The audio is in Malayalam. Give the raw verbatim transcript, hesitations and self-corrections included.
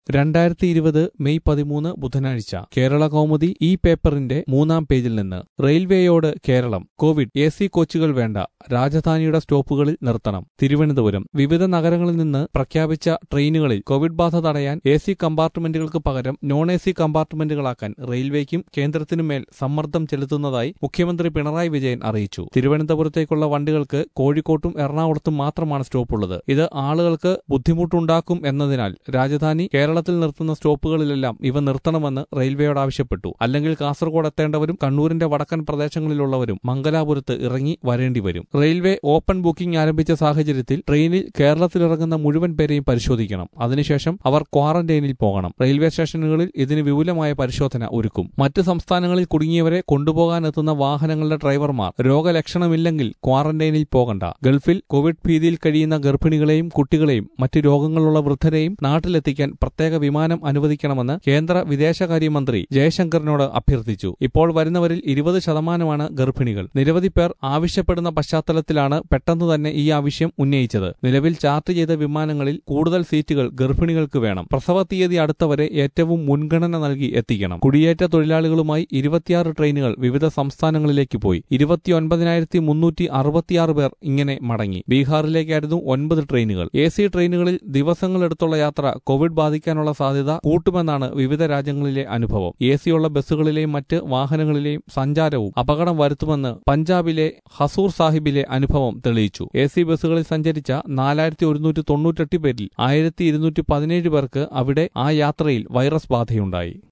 രണ്ടായിരത്തി ഇരുപത് മെയ് പതിമൂന്ന് ബുധനാഴ്ച കേരള കൗമുദി ഈ പേപ്പറിന്റെ മൂന്നാം പേജിൽ നിന്ന് റെയിൽവേയോട് കേരളം കോവിഡ് എ സി കോച്ചുകൾ വേണ്ട, രാജധാനിയുടെ സ്റ്റോപ്പുകളിൽ നിർത്തണം. തിരുവനന്തപുരം വിവിധ നഗരങ്ങളിൽ നിന്ന് പ്രഖ്യാപിച്ച ട്രെയിനുകളിൽ കോവിഡ് ബാധ തടയാൻ എ സി കമ്പാർട്ട്മെന്റുകൾക്ക് പകരം നോൺ എ സി കമ്പാർട്ട്മെന്റുകളാക്കാൻ റെയിൽവേക്കും കേന്ദ്രത്തിനുമേൽ സമ്മർദ്ദം ചെലുത്തുന്നതായി മുഖ്യമന്ത്രി പിണറായി വിജയൻ അറിയിച്ചു. തിരുവനന്തപുരത്തേക്കുള്ള വണ്ടികൾക്ക് കോഴിക്കോട്ടും എറണാകുളത്തും മാത്രമാണ് സ്റ്റോപ്പുള്ളത്. ഇത് ആളുകൾക്ക് ബുദ്ധിമുട്ടുണ്ടാക്കും എന്നതിനാൽ രാജധാനി കേരളത്തിൽ നിർത്തുന്ന സ്റ്റോപ്പുകളിലെല്ലാം ഇവ നിർത്തണമെന്ന് റെയിൽവേയോട് ആവശ്യപ്പെട്ടു. അല്ലെങ്കിൽ കാസർഗോഡ് എത്തേണ്ടവരും കണ്ണൂരിന്റെ വടക്കൻ പ്രദേശങ്ങളിലുള്ളവരും മംഗലാപുരത്ത് ഇറങ്ങി വരേണ്ടി വരും. റെയിൽവേ ഓപ്പൺ ബുക്കിംഗ് ആരംഭിച്ച സാഹചര്യത്തിൽ ട്രെയിനിൽ കേരളത്തിലിറങ്ങുന്ന മുഴുവൻ പേരെയും പരിശോധിക്കണം. അതിനുശേഷം അവർ ക്വാറന്റൈനിൽ പോകണം. റെയിൽവേ സ്റ്റേഷനുകളിൽ ഇതിന് വിപുലമായ പരിശോധന ഒരുക്കും. മറ്റ് സംസ്ഥാനങ്ങളിൽ കുടുങ്ങിയവരെ കൊണ്ടുപോകാനെത്തുന്ന വാഹനങ്ങളുടെ ഡ്രൈവർമാർ രോഗലക്ഷണമില്ലെങ്കിൽ ക്വാറന്റൈനിൽ പോകണ്ട. ഗൾഫിൽ കോവിഡ് ഭീതിയിൽ കഴിയുന്ന ഗർഭിണികളെയും കുട്ടികളെയും മറ്റ് രോഗങ്ങളുള്ള വൃദ്ധരെയും നാട്ടിലെത്തിക്കാൻ പ്രത്യേക വിമാനം അനുവദിക്കണമെന്ന് കേന്ദ്ര വിദേശകാര്യമന്ത്രി ജയശങ്കറിനോട് അഭ്യർത്ഥിച്ചു. ഇപ്പോൾ വരുന്നവരിൽ ഇരുപത് ശതമാനമാണ് ഗർഭിണികൾ. നിരവധി പേർ ആവശ്യപ്പെടുന്ന പശ്ചാത്തലത്തിലാണ് പെട്ടെന്ന് തന്നെ ഈ ആവശ്യം ഉന്നയിച്ചത്. നിലവിൽ ചാർട്ട് ചെയ്ത വിമാനങ്ങളിൽ കൂടുതൽ സീറ്റുകൾ ഗർഭിണികൾക്ക് വേണം. പ്രസവ തീയതി അടുത്തവരെ ഏറ്റവും മുൻഗണന നൽകി എത്തിക്കണം. കുടിയേറ്റ തൊഴിലാളികളുമായി ഇരുപത്തിയാറ് ട്രെയിനുകൾ വിവിധ സംസ്ഥാനങ്ങളിലേക്ക് പോയി. ഇരുപത്തിയൊൻപതിനായിരത്തി മുന്നൂറ്റി അറുപത്തിയാറ് പേർ ഇങ്ങനെ മടങ്ങി. ബീഹാറിലേക്കായിരുന്നു ഒൻപത് ട്രെയിനുകൾ. എ സി ട്രെയിനുകളിൽ ദിവസങ്ങളെടുത്തുള്ള യാത്ര കോവിഡ് ബാധിക്കാനുള്ള സാധ്യത കൂട്ടുമെന്നാണ് വിവിധ രാജ്യങ്ങളിലെ അനുഭവം. എ സിയുള്ള ബസ്സുകളിലെയും മറ്റ് വാഹനങ്ങളിലെയും സഞ്ചാരവും അപകടം വരുത്തുമെന്ന് പഞ്ചാബിലെ ഹസൂർ സാഹിബിലെ അനുഭവം തെളിയിച്ചു. എ സി ബസ്സുകളിൽ സഞ്ചരിച്ച നാലായിരത്തി ഒരുന്നൂറ്റി തൊണ്ണൂറ്റെട്ട് പേരിൽ ആയിരത്തി ഇരുന്നൂറ്റി പതിനേഴ് പേർക്ക് അവിടെ ആ യാത്രയിൽ വൈറസ് ബാധയുണ്ടായി.